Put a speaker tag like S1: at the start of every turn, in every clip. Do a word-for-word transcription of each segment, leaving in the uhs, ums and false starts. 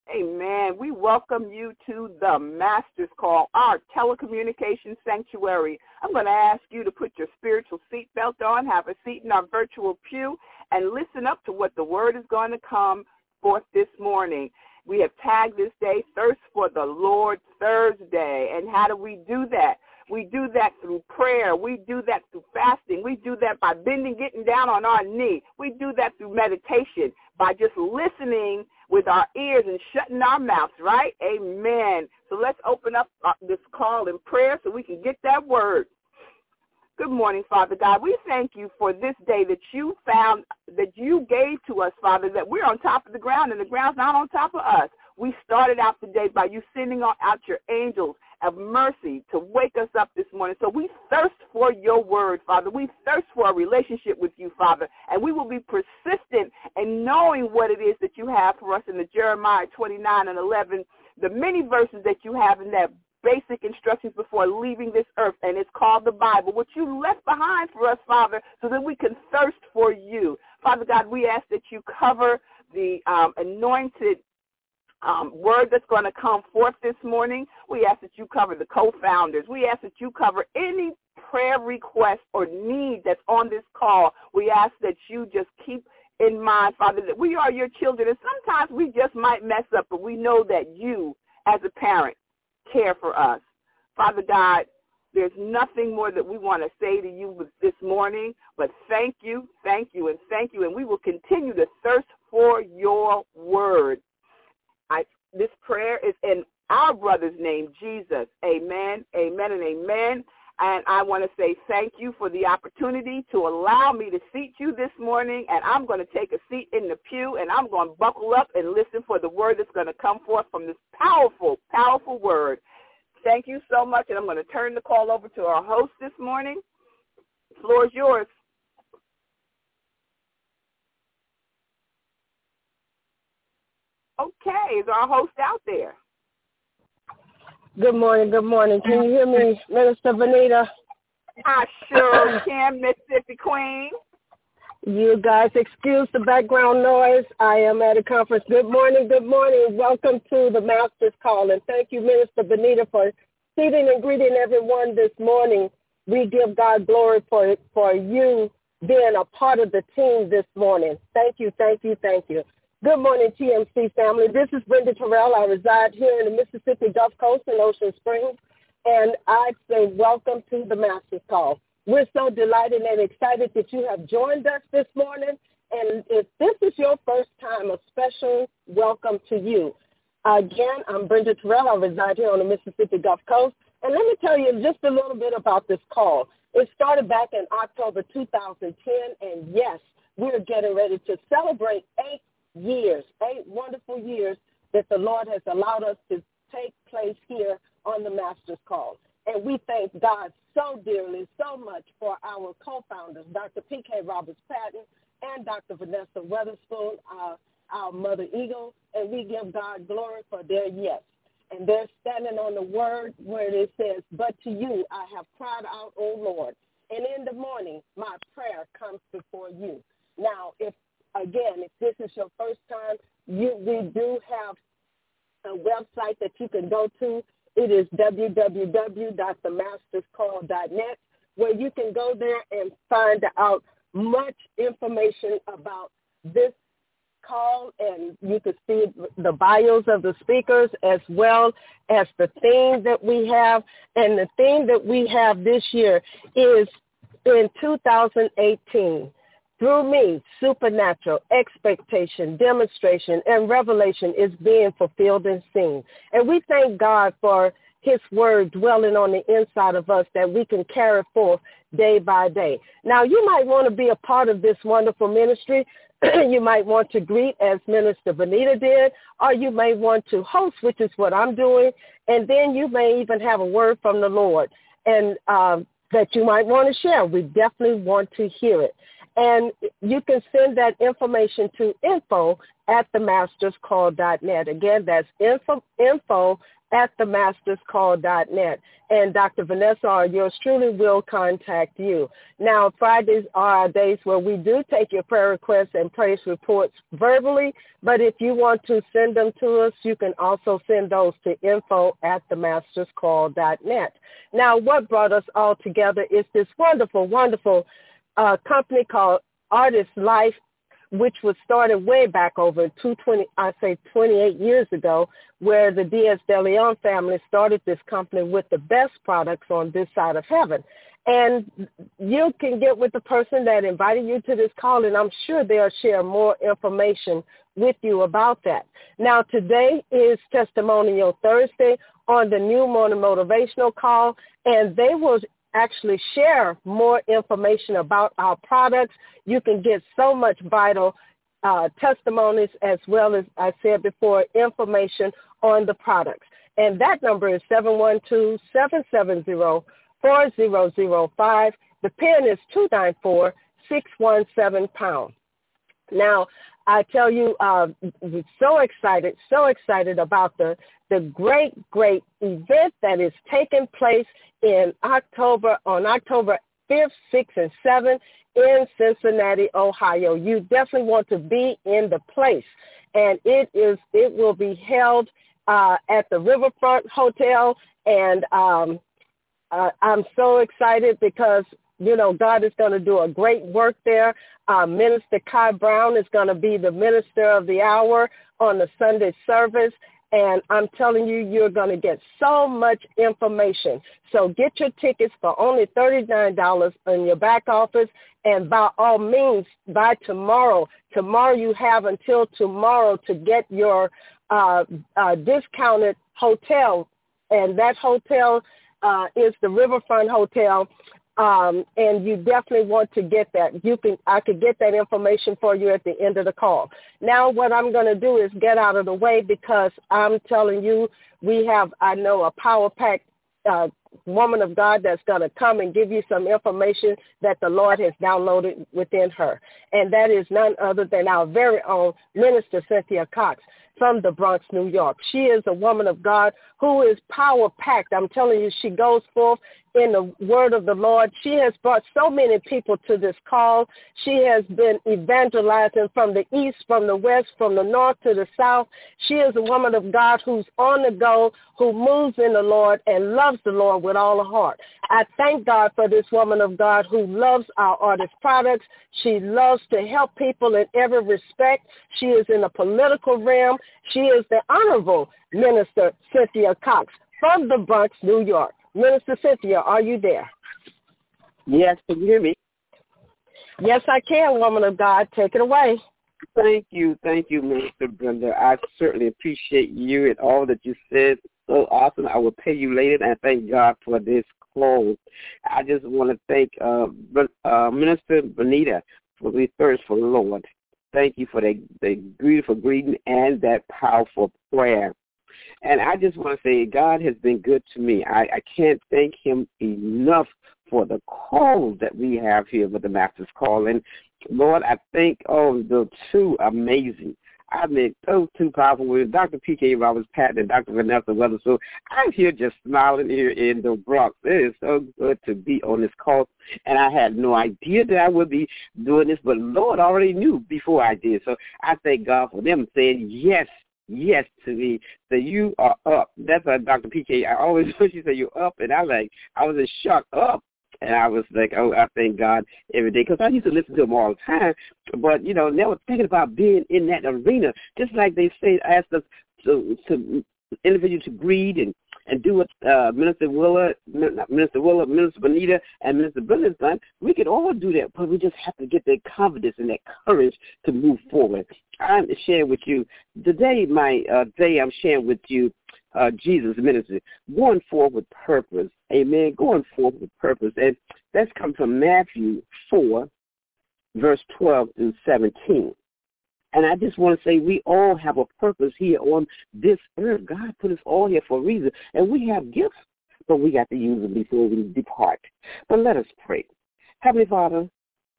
S1: Amen. We welcome you to the Master's Call, our telecommunications sanctuary. I'm going to ask you to put your spiritual seatbelt on, have a seat in our virtual pew, and listen up to what the word is going to come forth this morning. We have tagged this day Thirst for the Lord Thursday. And how do we do that? We do that through prayer. We do that through fasting. We do that by bending, getting down on our knee. We do that through meditation, by just listening with our ears and shutting our mouths, right? Amen. So let's open up this call in prayer so we can get that word. Good morning, Father God. We thank you for this day that you found, that you gave to us, Father, that we're on top of the ground and the ground's not on top of us. We started out the day by you sending out your angels of mercy to wake us up this morning. So we thirst for your word, Father. We thirst for a relationship with you, Father, and we will be persistent in knowing what it is that you have for us in the Jeremiah twenty-nine and eleven, the many verses that you have in that basic instructions before leaving this earth, and it's called the Bible, which you left behind for us, Father, so that we can thirst for you. Father God, we ask that you cover the um, anointed Um, word that's going to come forth this morning. We ask that you cover the co-founders. We ask that you cover any prayer request or need that's on this call. We ask that you just keep in mind, Father, that we are your children, and sometimes we just might mess up, but we know that you, as a parent, care for us. Father God, there's nothing more that we want to say to you this morning, but thank you, thank you, and thank you, and we will continue to thirst for your word. I, this prayer is in our brother's name, Jesus. Amen, amen, and amen. And I want to say thank you for the opportunity to allow me to seat you this morning. And I'm going to take a seat in the pew, and I'm going to buckle up and listen for the word that's going to come forth from this powerful, powerful word. Thank you so much. And I'm going to turn the call over to our host this morning. The floor is yours. Okay, is our host out there?
S2: Good morning, good morning. Can you hear me, Minister Benita?
S1: I sure can, Mississippi Queen.
S2: You guys excuse the background noise. I am at a conference. Good morning, good morning. Welcome to the Master's Call, and thank you, Minister Benita, for seating and greeting everyone this morning. We give God glory for, for you being a part of the team this morning. Thank you, thank you, thank you. Good morning, T M C family. This is Brenda Terrell. I reside here in the Mississippi Gulf Coast in Ocean Springs, and I say welcome to the Master's Call. We're so delighted and excited that you have joined us this morning, and if this is your first time, a special welcome to you. Again, I'm Brenda Terrell. I reside here on the Mississippi Gulf Coast, and let me tell you just a little bit about this call. It started back in October two thousand ten, and yes, we're getting ready to celebrate eight years, eight wonderful years that the Lord has allowed us to take place here on the Master's Call. And we thank God so dearly, so much for our co-founders, Doctor P K Roberts-Patton and Doctor Vanessa Weatherspoon, our, our Mother Eagle, and we give God glory for their yes. And they're standing on the word where it says, but to you I have cried out, O Lord, and in the morning my prayer comes before you. Now, if Again, if this is your first time, you, we do have a website that you can go to. It is w w w dot the masters call dot net, where you can go there and find out much information about this call, and you can see the bios of the speakers as well as the theme that we have. And the theme that we have this year is in two thousand eighteen. Through me, supernatural expectation, demonstration, and revelation is being fulfilled and seen. And we thank God for his word dwelling on the inside of us that we can carry forth day by day. Now, you might want to be a part of this wonderful ministry. You might want to greet as Minister Benita did, or you may want to host, which is what I'm doing, and then you may even have a word from the Lord and um, that you might want to share. We definitely want to hear it. And you can send that information to info at the masters call dot net. Again, that's info, info at the masters call dot net. And Doctor Vanessa or yours truly will contact you. Now, Fridays are our days where we do take your prayer requests and praise reports verbally, but if you want to send them to us, you can also send those to info at the masters call dot net. Now, what brought us all together is this wonderful, wonderful uh, company called Artist Life, which was started way back over two twenty, I say twenty-eight years ago, where the Diaz de Leon family started this company with the best products on this side of heaven. And you can get with the person that invited you to this call, and I'm sure they'll share more information with you about that. Now, today is Testimonial Thursday on the New Morning Motivational Call, and they will actually share more information about our products. You can get so much vital uh, testimonies as well as, I said before, information on the products. And that number is seven one two, seven seven zero, four zero zero five. The PIN is two nine four, six one seven pound. Now, I tell you, uh, we're so excited, so excited about the, the great, great event that is taking place in October, on October fifth, sixth, and seventh in Cincinnati, Ohio. You definitely want to be in the place. And it is, it will be held uh, at the Riverfront Hotel. And um, uh, I'm so excited because, you know, God is going to do a great work there. Uh, Minister Kai Brown is going to be the minister of the hour on the Sunday service. And I'm telling you, you're going to get so much information. So get your tickets for only thirty-nine dollars in your back office. And by all means, by tomorrow, tomorrow you have until tomorrow to get your uh, uh, discounted hotel. And that hotel uh, is the Riverfront Hotel. Um, and you definitely want to get that. You can, I could get that information for you at the end of the call. Now what I'm going to do is get out of the way because I'm telling you, we have, I know, a power-packed uh, woman of God that's going to come and give you some information that the Lord has downloaded within her. And that is none other than our very own Minister Cynthia Cox from the Bronx, New York. She is a woman of God who is power-packed. I'm telling you, she goes forth in the word of the Lord. She has brought so many people to this call. She has been evangelizing from the east, from the west, from the north to the south. She is a woman of God who's on the go, who moves in the Lord and loves the Lord with all her heart. I thank God for this woman of God who loves our artist products. She loves to help people in every respect. She is in the political realm. She is the Honorable Minister Cynthia Cox from the Bronx, New York. Minister Cynthia, are you there?
S3: Yes, can you hear me?
S2: Yes, I can, woman of God. Take it away.
S3: Thank you. Thank you, Minister Brenda. I certainly appreciate you and all that you said. So awesome. I will pay you later, and I thank God for this call. I just want to thank uh, uh, Minister Benita for the thirst for the Lord. Thank you for the, the beautiful greeting and that powerful prayer. And I just want to say God has been good to me. I, I can't thank him enough for the calls that we have here with the Master's Call. And, Lord, I think, oh, the two amazing. I mean, those two powerful words, Doctor P K Roberts Patton and Doctor Vanessa Weathers. So I'm here just smiling here in the Bronx. It is so good to be on this call. And I had no idea that I would be doing this, but Lord already knew before I did. So I thank God for them saying yes. Yes to me. So you are up. That's what Doctor P K, I always when she said you're up, and I like, I was in shock, up. And I was like, oh, I thank God every day. Because I used to listen to them all the time. But, you know, never thinking about being in that arena. Just like they say, asked us to, to individual to greet and, and do what uh, Minister Willa, Minister Willa, Minister Benita, and Minister Brenda's done. We could all do that, but we just have to get that confidence and that courage to move forward. I'm sharing with you today, my uh, day I'm sharing with you uh, Jesus ministry, going forward with purpose. Amen. Going forward with purpose. And that's come from Matthew four, verse twelve through seventeen. And I just want to say we all have a purpose here on this earth. God put us all here for a reason. And we have gifts, but we got to use them before we depart. But let us pray. Heavenly Father,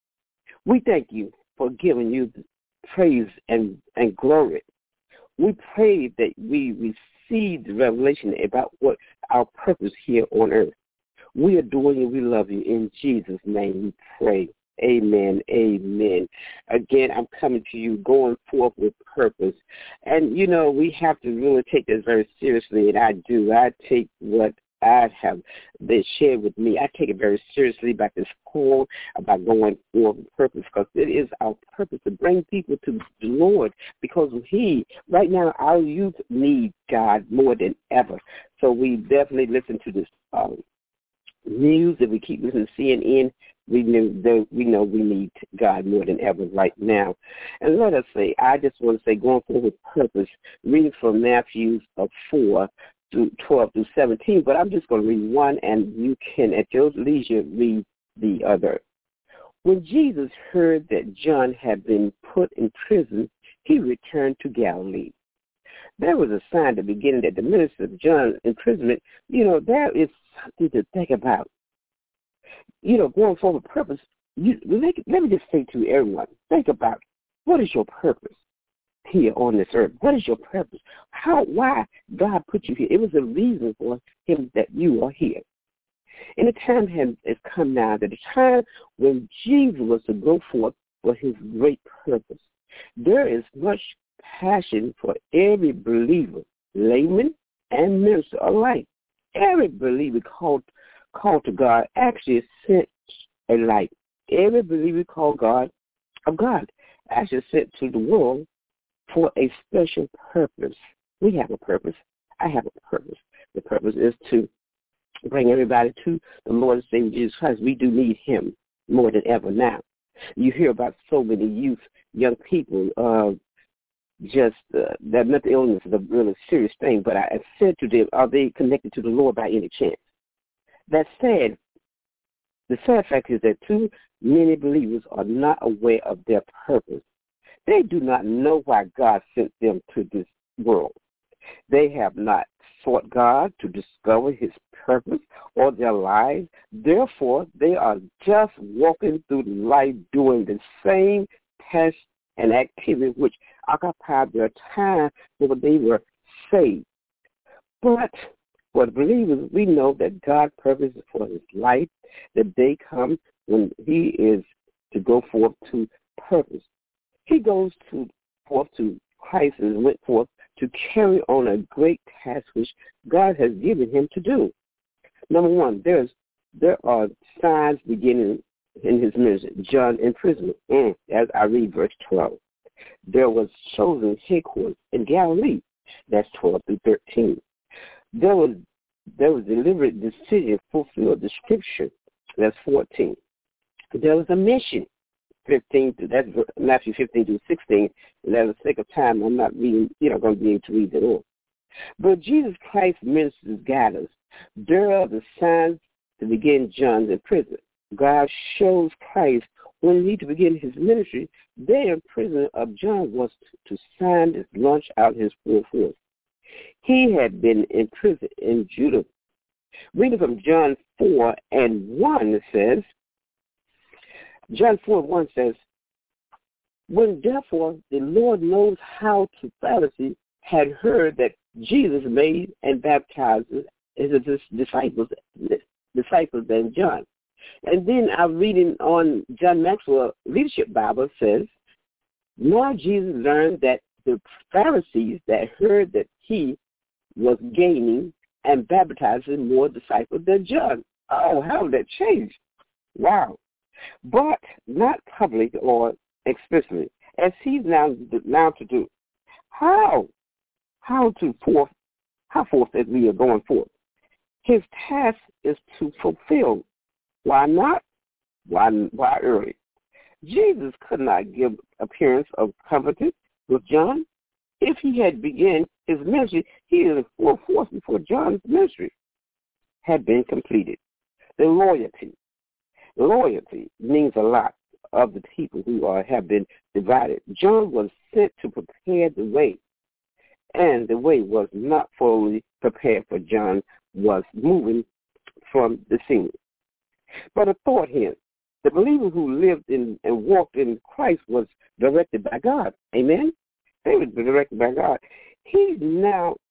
S3: we thank you for giving you praise and, and glory. We pray that we received the revelation about what our purpose here on earth. We adore you. We love you. In Jesus' name we pray. Amen. Amen. Again, I'm coming to you going forth with purpose. And, you know, we have to really take this very seriously, and I do. I take what I have been shared with me. I take it very seriously about this call, about going forth with purpose, because it is our purpose to bring people to the Lord, because he, right now, our youth need God more than ever. So we definitely listen to this um, news that we keep listening to C N N. We know, we know we need God more than ever right now. And let us say, I just want to say, going forward with purpose, reading from Matthew four, through twelve through seventeen, but I'm just going to read one, and you can, at your leisure, read the other. When Jesus heard that John had been put in prison, he returned to Galilee. There was a sign at the beginning that the ministry of John's imprisonment, you know, there is something to think about. You know, going forward with purpose, you, let, let me just say to everyone, think about, what is your purpose here on this earth? What is your purpose? How, why God put you here? It was a reason for him that you are here. And the time has, has come now, that the time when Jesus was to go forth for his great purpose. There is much passion for every believer, layman and minister alike. Every believer called, called to God actually sent a light. Every believer called God of God actually sent to the world for a special purpose. We have a purpose. I have a purpose. The purpose is to bring everybody to the Lord and Savior Jesus Christ. We do need him more than ever now. You hear about so many youth, young people, uh, just uh, that mental illness is a really serious thing, but I said to them, are they connected to the Lord by any chance? That said, the sad fact is that too many believers are not aware of their purpose. They do not know why God sent them to this world. They have not sought God to discover his purpose or their lives. Therefore, they are just walking through life doing the same tasks and activities which occupied their time before they were saved. But for the believers, we know that God's purpose is for his life. The day comes when he is to go forth to purpose. He goes to forth to Christ and went forth to carry on a great task which God has given him to do. Number one, there's there are signs beginning in his ministry. John imprisonment. Mm, as I read verse twelve. There was chosen headquarters in Galilee. That's twelve through thirteen. There was there was deliberate decision to fulfill the scripture. That's fourteen. There was a mission. fifteen to that's Matthew fifteen to sixteen, and for the sake of time, I'm not reading, you know, going to be able to read it all. But Jesus Christ ministers guide us. There are the signs to begin John's imprisonment. God shows Christ when he to begin his ministry. The imprisonment of John was to, to sign and launch out his full force. He had been imprisoned in Judah. Reading from John four and one, it says, John four one says, when therefore the Lord knows how the Pharisees had heard that Jesus made and baptized his disciples, disciples than John. And then I'm reading on John Maxwell Leadership Bible says, now Jesus learned that the Pharisees that heard that he was gaining and baptizing more disciples than John. Oh, how did that change? Wow. But not public or explicitly, as he's now now to do. How? How to forth? How forth that we are going forth? His task is to fulfill. Why not? Why? Why early? Jesus could not give appearance of confidence with John. If he had begun his ministry, he is in full force before John's ministry had been completed. The loyalty. Loyalty means a lot of the people who are, have been divided. John was sent to prepare the way, and the way was not fully prepared for John was moving from the scene. But a thought here, the believer who lived in and walked in Christ was directed by God. Amen? They were directed by God. He's now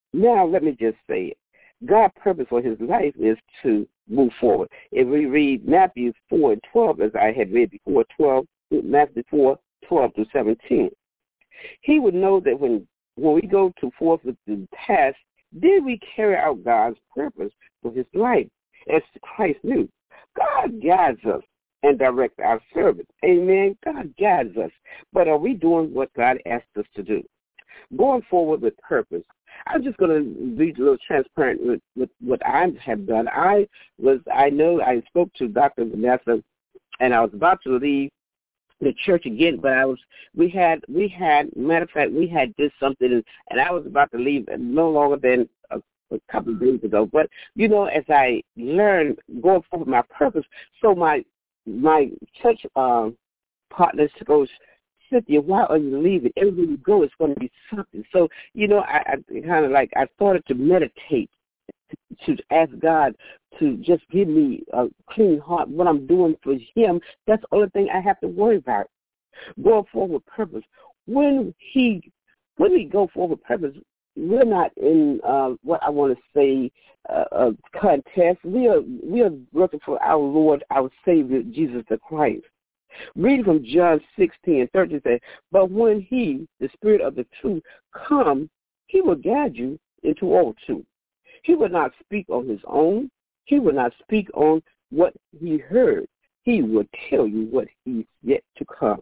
S3: now let me just say it. God's purpose for his life is to move forward. If we read Matthew four and twelve, as I had read before, twelve, Matthew four, twelve through seventeen, he would know that when, when we go to forth with the task, did we carry out God's purpose for his life, as Christ knew? God guides us and directs our service. Amen. God guides us. But are we doing what God asked us to do? Going forward with purpose. I'm just going to be a little transparent with, with what I have done. I was, I know I spoke to Doctor Vanessa, and I was about to leave the church again, but I was, we had, we had, matter of fact, we had did something, and, and I was about to leave no longer than a, a couple of days ago. But, you know, as I learned going forward my purpose, so my, my church um, partners goes, Cynthia, why are you leaving? Everywhere you go, it's going to be something. So, you know, I, I kind of like, I started to meditate, to, to ask God to just give me a clean heart. What I'm doing for him, that's the only thing I have to worry about. Going forward with purpose. When he, when we go forward with purpose, we're not in uh, what I want to say uh, a contest. We are, we are working for our Lord, our Savior, Jesus the Christ. Reading from John sixteen and thirteen says, but when he, the Spirit of the truth, come, he will guide you into all truth. He will not speak on his own. He will not speak on what he heard. He will tell you what he's yet to come.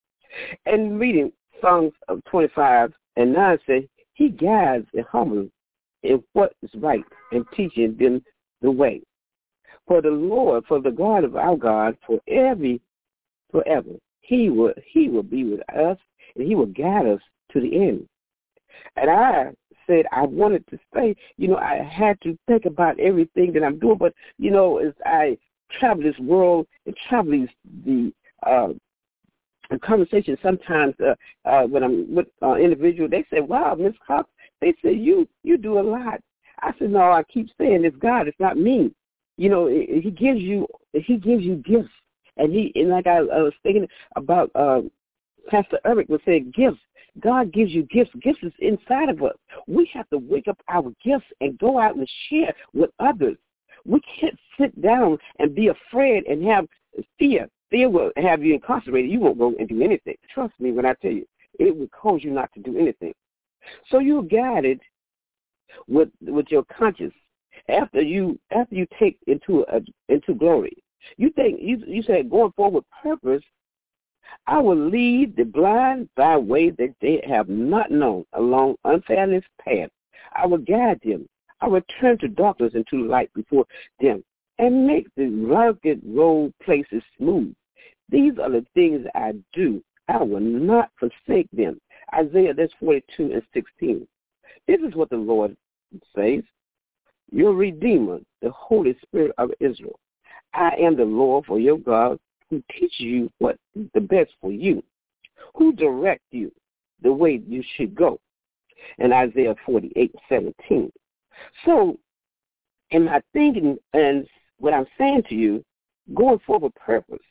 S3: And reading Psalms of twenty-five and nine says, he guides the humble in what is right and teaching them the way. For the Lord, for the God of our God, for every forever. He will he will be with us, and he will guide us to the end. And I said I wanted to say, you know, I had to think about everything that I'm doing, but, you know, as I travel this world and travel these, the uh, conversation sometimes uh, uh, when I'm with uh, individuals, they say, wow, Miss Cox, they say, you, you do a lot. I said, no, I keep saying it's God, it's not me. You know, he gives you, he gives you gifts. And he, and like I, I was thinking about, uh, Pastor Eric was saying gifts. God gives you gifts. Gifts is inside of us. We have to wake up our gifts and go out and share with others. We can't sit down and be afraid and have fear. Fear will have you incarcerated. You won't go and do anything. Trust me when I tell you, it will cause you not to do anything. So you're guided with with your conscience after you after you take into a, into glory. You think you you said going forward with purpose, I will lead the blind by way that they have not known along unfairness path. I will guide them. I will turn to darkness into light before them and make the rugged road places smooth. These are the things I do. I will not forsake them. Isaiah, that's forty-two and sixteen. This is what the Lord says. Your Redeemer, the Holy Spirit of Israel. I am the Lord for your God who teaches you what is the best for you, who direct you the way you should go. And Isaiah forty-eight, seventeen. So in my thinking and what I'm saying to you, going forward purpose,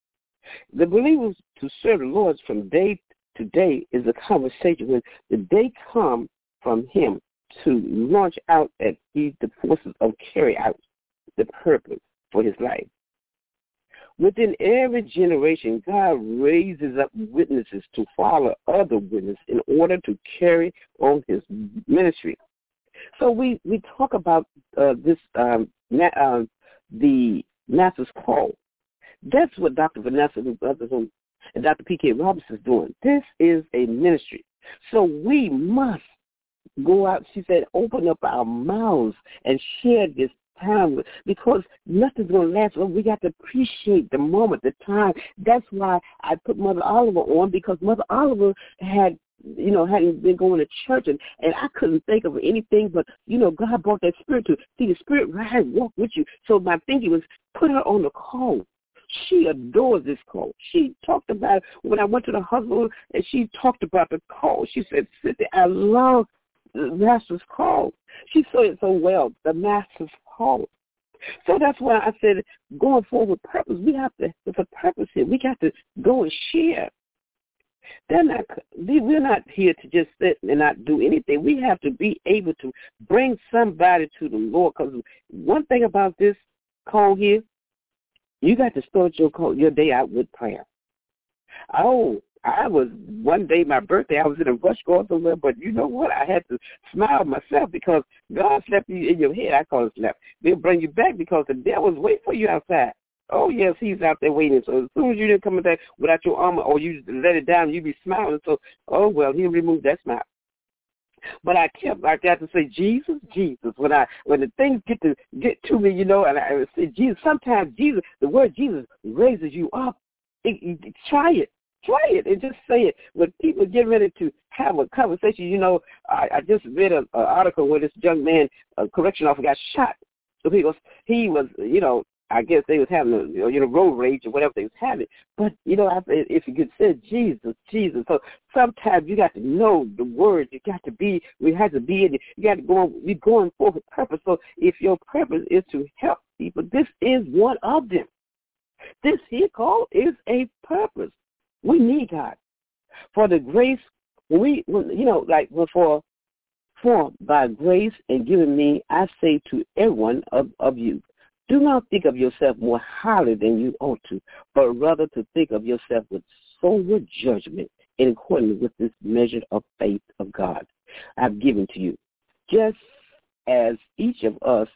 S3: the believers to serve the Lord from day to day is a conversation when the day comes from him to launch out at the forces of carry out the purpose for his life. Within every generation, God raises up witnesses to follow other witnesses in order to carry on his ministry. So we, we talk about uh, this, um, na- uh, the Master's Call. That's what Doctor Vanessa and others and Doctor P K Robinson is doing. This is a ministry. So we must go out, she said, open up our mouths and share this time, because nothing's going to last. Well, we got to appreciate the moment, the time. That's why I put Mother Oliver on, because Mother Oliver had, you know, hadn't been going to church, and, and I couldn't think of anything but, you know, God brought that spirit to, see, the spirit ride, walk with you. So my thinking was, put her on the call. She adores this call. She talked about, when I went to the hospital, and she talked about the call. She said, Cynthia, I love the Master's Call. She said it so well, the Master's Call. So that's why I said, going forward with purpose, we have to, there's a purpose here. We got to go and share. They're not. We're not here to just sit and not do anything. We have to be able to bring somebody to the Lord. Because one thing about this call here, you got to start your call, your day out with prayer. Oh, I was one day my birthday. I was in a rush going somewhere, but you know what? I had to smile myself because God slept you in your head. I call it slept. They'll bring you back because the devil's waiting for you outside. Oh, yes, he's out there waiting. So as soon as you didn't come back without your armor or you let it down, you be smiling. So, oh, well, he'll remove that smile. But I kept, I got to say, Jesus, Jesus. When I, when the things get to get to me, you know, and I would say, Jesus, sometimes Jesus, the word Jesus raises you up. It, it, try it. Try it and just say it. When people get ready to have a conversation, you know, I, I just read an article where this young man, a correction officer, got shot. So he was, he was, you know, I guess they was having a, you know, road rage or whatever they was having. But, you know, if you could say Jesus, Jesus. So sometimes you got to know the word. You got to be, we have to be in it. You got to go on, you're going for a purpose. So if your purpose is to help people, this is one of them. This here call is a purpose. We need God. For the grace, when we, when, you know, like for, for by grace and given me, I say to everyone of, of you, do not think of yourself more highly than you ought to, but rather to think of yourself with sober judgment in accordance with this measure of faith of God I've given to you. Just as each of us,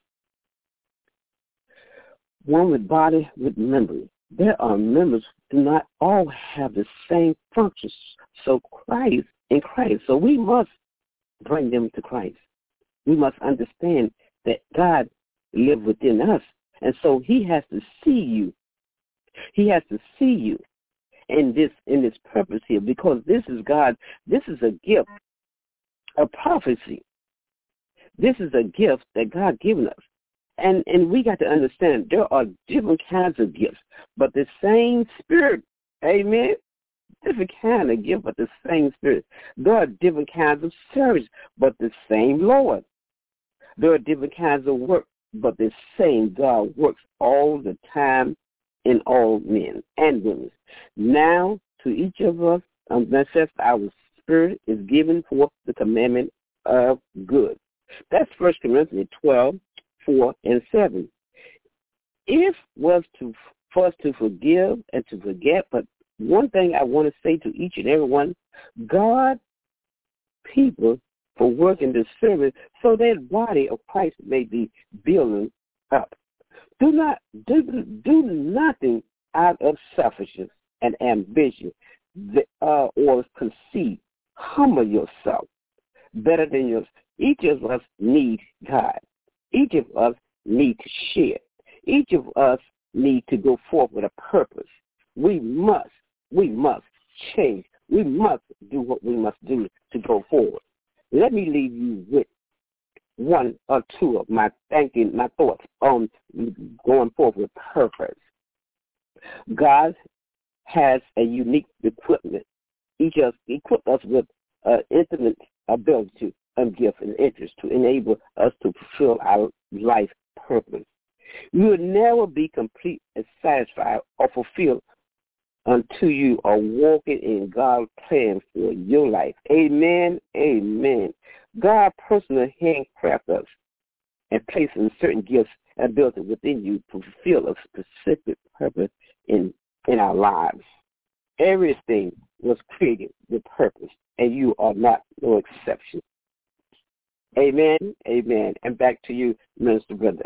S3: one with body, with memory, there are members who do not all have the same functions. So Christ, in Christ, so we must bring them to Christ. We must understand that God lives within us. And so he has to see you. He has to see you in this in this purpose here, because this is God. This is a gift, a prophecy. This is a gift that God given us. And and we got to understand there are different kinds of gifts, but the same Spirit, amen, different kind of gift, but the same Spirit. There are different kinds of service, but the same Lord. There are different kinds of work, but the same God works all the time in all men and women. Now, to each of us, um, manifest our Spirit is given for the commandment of good. That's First Corinthians twelve, four and seven. If was to for us to forgive and to forget, but one thing I want to say to each and every one, God, people, for working the service so that body of Christ may be building up. Do not do, do nothing out of selfishness and ambition uh, or conceit. Humble yourself better than yours. Each of us need God. Each of us need to share. Each of us need to go forth with a purpose. We must, we must change. We must do what we must do to go forward. Let me leave you with one or two of my thinking, my thoughts on going forward with purpose. God has a unique equipment. He just equipped us with uh, intimate ability and gift and interest to enable us to fulfill our life purpose. You will never be complete and satisfied or fulfilled until you are walking in God's plan for your life. Amen, amen. God personally handcrafted us and placed in certain gifts and ability within you to fulfill a specific purpose in, in our lives. Everything was created with purpose, and you are not no exception. Amen, amen. And back to you, Minister Brenda.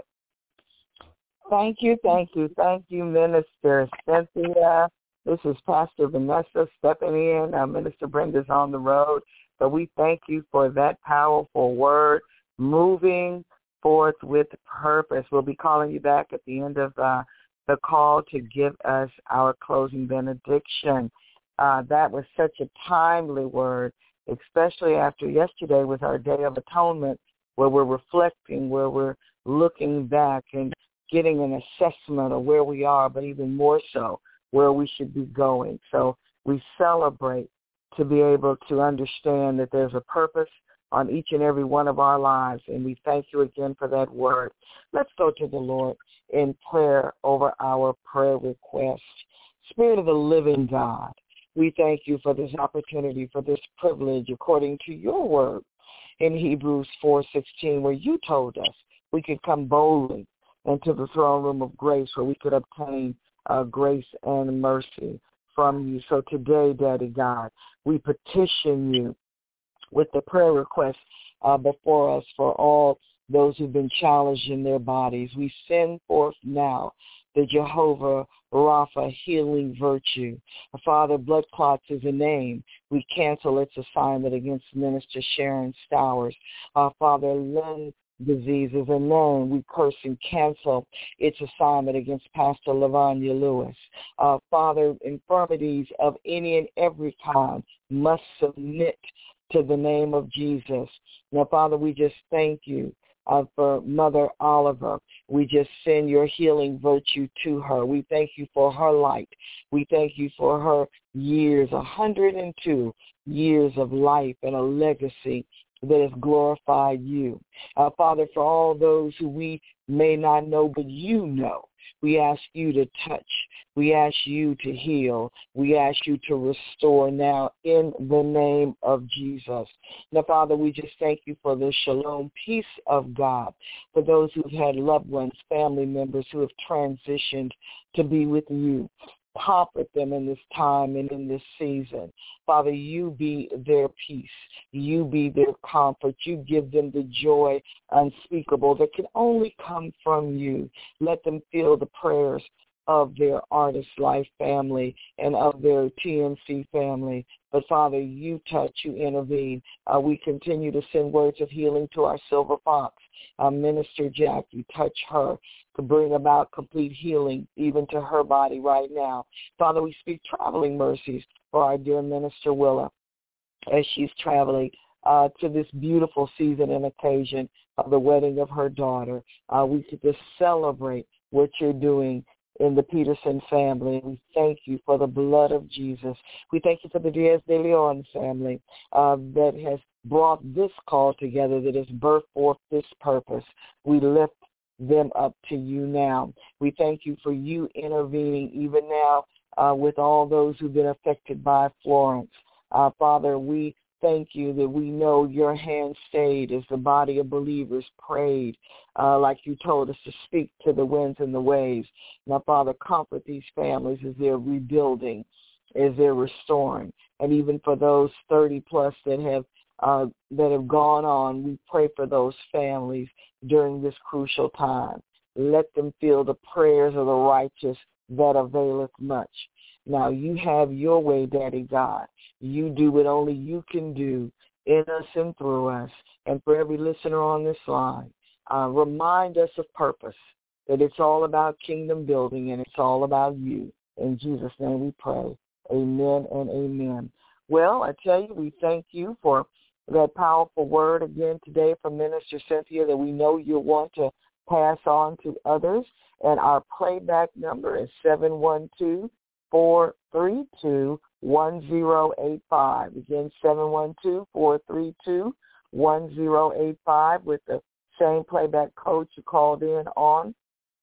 S1: Thank you, thank you, thank you, Minister Cynthia. This is Pastor Vanessa stepping in. Uh, Minister Brenda's on the road. So we thank you for that powerful word, moving forth with purpose. We'll be calling you back at the end of uh, the call to give us our closing benediction. Uh, that was such a timely word, especially after yesterday was our Day of Atonement, where we're reflecting, where we're looking back and getting an assessment of where we are, but even more so, where we should be going. So we celebrate to be able to understand that there's a purpose on each and every one of our lives, and we thank you again for that word. Let's go to the Lord in prayer over our prayer request. Spirit of the living God,
S4: We thank you for this opportunity, for this privilege, according to your word in Hebrews four sixteen, where you told us we could come boldly into the throne room of grace where we could obtain uh, grace and mercy from you. So today, Daddy God, we petition you with the prayer request uh, before us for all those who've been challenged in their bodies. We send forth now the Jehovah Rapha healing virtue. Father, blood clots is a name. We cancel its assignment against Minister Sharon Stowers. Uh, Father, lung disease is a name. We curse and cancel its assignment against Pastor Lavanya Lewis. Uh, Father, infirmities of any and every kind must submit to the name of Jesus. Now, Father, we just thank you Uh, for Mother Oliver. We just send your healing virtue to her. We thank you for her light. We thank you for her years, one hundred two years of life and a legacy that has glorified you. Uh, Father, for all those who we may not know, but you know, we ask you to touch. We ask you to heal. We ask you to restore now in the name of Jesus. Now, Father, we just thank you for the shalom peace of God, for those who've had loved ones, family members who have transitioned to be with you. Comfort them in this time and in this season. Father, you be their peace. You be their comfort. You give them the joy unspeakable that can only come from you. Let them feel the prayers of their Artist Life family and of their T N C family. But, Father, you touch, you intervene. Uh, we continue to send words of healing to our Silver Fox. Uh, Minister Jackie, touch her to bring about complete healing even to her body right now. Father, we speak traveling mercies for our dear Minister Willa as she's traveling uh, to this beautiful season and occasion of the wedding of her daughter. Uh, we could just celebrate what you're doing in the Peterson family. We thank you for the blood of Jesus. We thank you for the Diaz de Leon family uh, that has brought this call together, that has birthed forth this purpose. We lift them up to you now. We thank you for you intervening even now uh, with all those who've been affected by Florence. Uh, Father, we thank you that we know your hand stayed as the body of believers prayed, uh, like you told us to speak to the winds and the waves. Now, Father, comfort these families as they're rebuilding, as they're restoring. And even for those thirty plus that have uh, that have gone on, we pray for those families during this crucial time. Let them feel the prayers of the righteous that availeth much. Now, you have your way, Daddy God. You do what only you can do in us and through us. And for every listener on this line, uh, remind us of purpose, that it's all about kingdom building and it's all about you. In Jesus' name we pray. Amen and amen. Well, I tell you, we thank you for that powerful word again today from Minister Cynthia that we know you want to pass on to others. And our playback number is seven one two, four three two, one zero eight five. Again, seven one two, four three two, one zero eight five with the same playback code you called in on,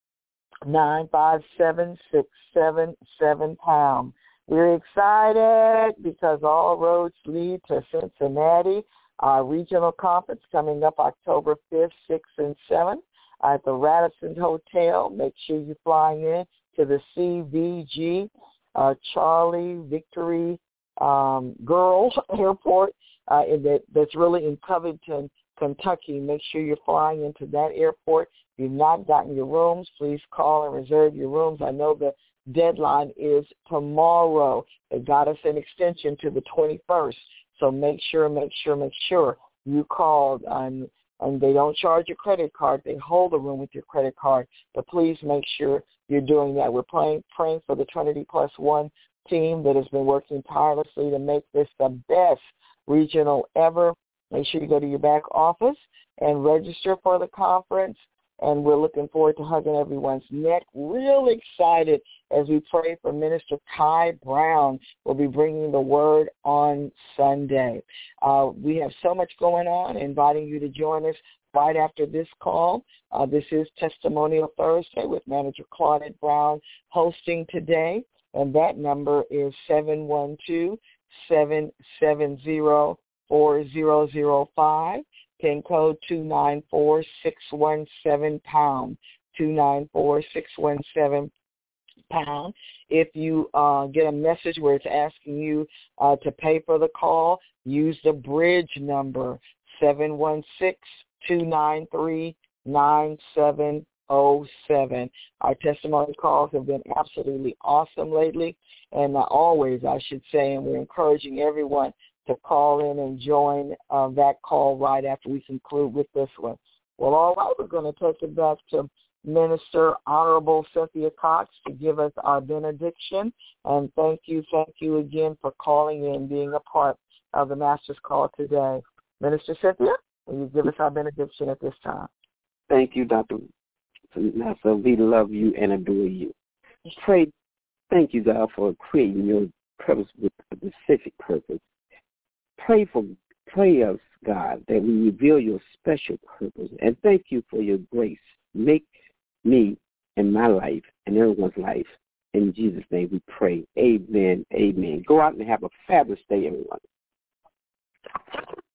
S4: nine five seven, six seven seven pound. We're excited because all roads lead to Cincinnati. Our regional conference coming up October fifth, sixth, and seventh at the Radisson Hotel. Make sure you fly in to the C V G uh, Charlie Victory um, Girl Airport uh, in that, that's really in Covington, Kentucky. Make sure you're flying into that airport. If you've not gotten your rooms, please call and reserve your rooms. I know the deadline is tomorrow. They got us an extension to the twenty-first. So make sure, make sure, make sure you called. And, and they don't charge your credit card. They hold the room with your credit card. But please make sure you're doing that. We're praying, praying for the Trinity Plus One team that has been working tirelessly to make this the best regional ever. Make sure you go to your back office and register for the conference. And we're looking forward to hugging everyone's neck. Real excited as we pray for Minister Ty Brown. We'll be bringing the word on Sunday. Uh, we have so much going on, inviting you to join us right after this call. Uh, this is Testimonial Thursday with Manager Claudette Brown hosting today. and that number is seven one two, seven seven zero, four zero zero five, pin code two nine four six one seven pound, two nine four six one seven pound. If you uh, get a message where it's asking you uh, to pay for the call, use the bridge number, seven one six, two nine three, nine seven oh seven. Our testimony calls have been absolutely awesome lately, and uh, always, I should say, and we're encouraging everyone to call in and join uh, that call right after we conclude with this one. Well, all right, we're going to take it back to Minister Honorable Cynthia Cox to give us our benediction. And thank you, thank you again for calling in, being a part of the Master's Call today. Minister Cynthia, will you give us our benediction at this time?
S3: Thank you, Doctor Vanessa. We love you and adore you. Pray, thank you, God, for creating your purpose with a specific purpose. Pray for, pray us, God, that we reveal your special purpose. And thank you for your grace. Make me and my life and everyone's life. In Jesus' name we pray. Amen. Amen. Go out and have a fabulous day, everyone.